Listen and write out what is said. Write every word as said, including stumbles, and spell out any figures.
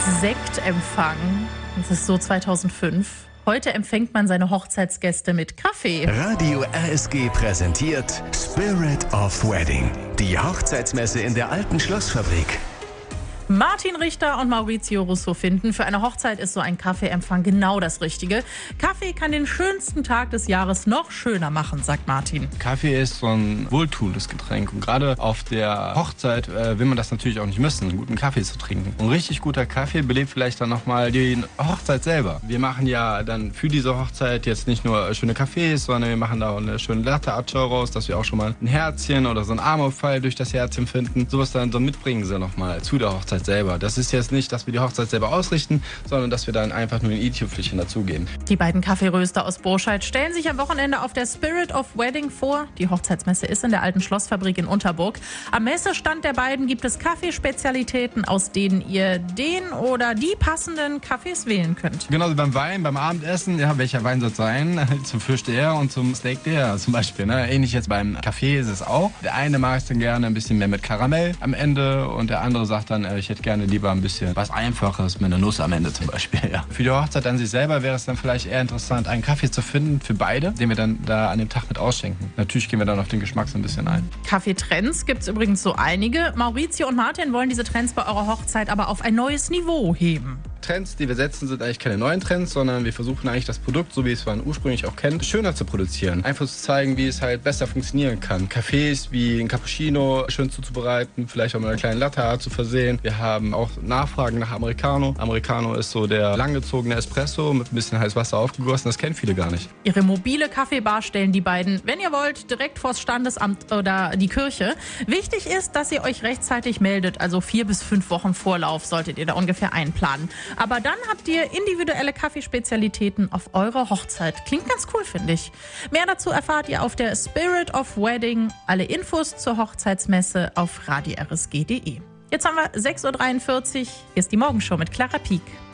Sektempfang. Das ist so zweitausendfünf. Heute empfängt man seine Hochzeitsgäste mit Kaffee. Radio R S G präsentiert Spirit of Wedding. Die Hochzeitsmesse in der alten Schlossfabrik. Martin Richter und Maurizio Russo finden, für eine Hochzeit ist so ein Kaffeeempfang genau das Richtige. Kaffee kann den schönsten Tag des Jahres noch schöner machen, sagt Martin. Kaffee ist so ein wohltuendes Getränk. Und gerade auf der Hochzeit äh, will man das natürlich auch nicht missen, einen guten Kaffee zu trinken. Und richtig guter Kaffee belebt vielleicht dann nochmal die Hochzeit selber. Wir machen ja dann für diese Hochzeit jetzt nicht nur schöne Kaffees, sondern wir machen da auch eine schöne Latte Art Show raus, dass wir auch schon mal ein Herzchen oder so einen Armaufall durch das Herzchen finden. Sowas dann so mitbringen sie nochmal zu der Hochzeit selber. Das ist jetzt nicht, dass wir die Hochzeit selber ausrichten, sondern dass wir dann einfach nur ein i-Tüpfelchen dazugeben. Die beiden Kaffeeröster aus Burscheid stellen sich am Wochenende auf der Spirit of Wedding vor. Die Hochzeitsmesse ist in der alten Schlossfabrik in Unterburg. Am Messestand der beiden gibt es Kaffeespezialitäten, aus denen ihr den oder die passenden Kaffees wählen könnt. Genauso beim Wein, beim Abendessen, ja, welcher Wein soll es sein? Zum Fisch der und zum Steak der zum Beispiel. Ne? Ähnlich jetzt beim Kaffee ist es auch. Der eine mag es dann gerne ein bisschen mehr mit Karamell am Ende und der andere sagt dann, ich hätte gerne lieber ein bisschen was Einfaches, mit einer Nuss am Ende zum Beispiel. Ja. Für die Hochzeit an sich selber wäre es dann vielleicht eher interessant, einen Kaffee zu finden für beide, den wir dann da an dem Tag mit ausschenken. Natürlich gehen wir dann auf den Geschmack so ein bisschen ein. Kaffeetrends gibt es übrigens so einige. Maurizio und Martin wollen diese Trends bei eurer Hochzeit aber auf ein neues Niveau heben. Trends, die wir setzen, sind eigentlich keine neuen Trends, sondern wir versuchen eigentlich das Produkt, so wie es man ursprünglich auch kennt, schöner zu produzieren. Einfach zu zeigen, wie es halt besser funktionieren kann. Kaffees wie ein Cappuccino schön zuzubereiten, vielleicht auch mit einer kleinen Latte Art zu versehen. Wir haben auch Nachfragen nach Americano. Americano ist so der langgezogene Espresso mit ein bisschen heißes Wasser aufgegossen. Das kennen viele gar nicht. Ihre mobile Kaffeebar stellen die beiden, wenn ihr wollt, direkt vors Standesamt oder die Kirche. Wichtig ist, dass ihr euch rechtzeitig meldet, also vier bis fünf Wochen Vorlauf solltet ihr da ungefähr einplanen. Aber dann habt ihr individuelle Kaffeespezialitäten auf eurer Hochzeit. Klingt ganz cool, finde ich. Mehr dazu erfahrt ihr auf der Spirit of Wedding. Alle Infos zur Hochzeitsmesse auf radio r s g punkt d e. Jetzt haben wir sechs Uhr dreiundvierzig. Hier ist die Morgenshow mit Clara Pieck.